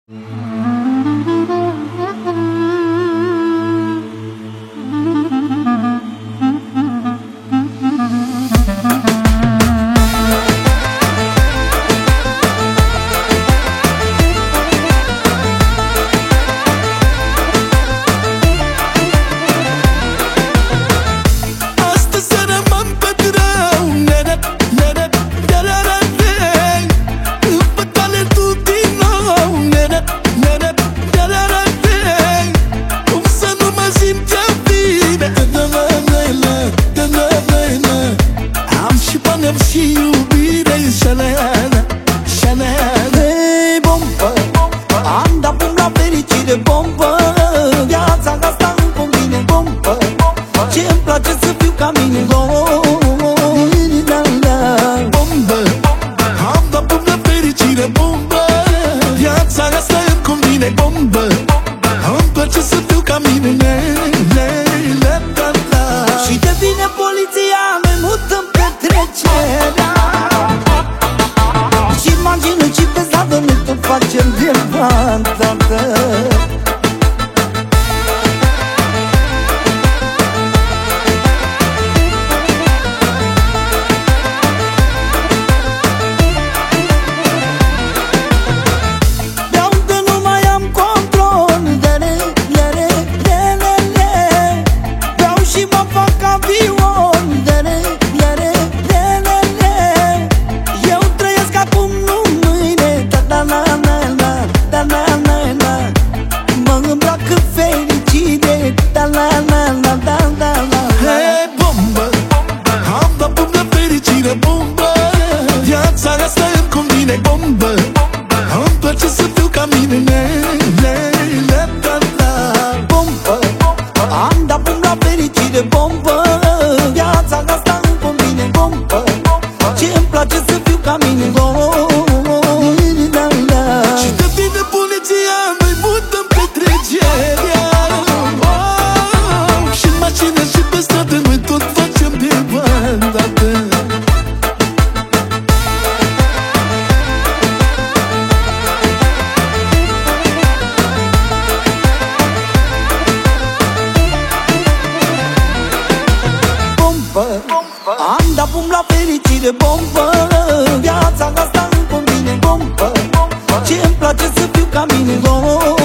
Și iubire șanana, șanana. Hey, bombă, am dat pum la fericire, bombă. Viața asta îmi convine, bombă. Ce-mi place să fiu ca mine, bombă. Am dat pum la fericire, bombă. Viața asta îmi convine, bombă. Îmi place să fiu ca mine, și devine poliția, ne mutăm petrecerea. Și imagină și pe stradă noi tot facem de bani, tată. De unde nu mai am control, beau și mă fac avion, eu trăiesc acum, nu mâine, mă îmbracă fericire, Hey, bombă, am dat pum la fericire, bombă. Viața asta îmi convine, bombă. Îmi place să fiu ca mine, bombă, am dat pum la fericire, bombă. Viața asta îmi convine, bombă. Ce-mi place să fiu ca mine, bombă. Și devine poliția, noi mutăm petrecerea. Și în mașină și pe stradă noi tot facem de bani, tată. Am dat pum la fericire, bombă. Viața asta îmi convine, bombă. Ce-mi place să fiu ca mine, bombă.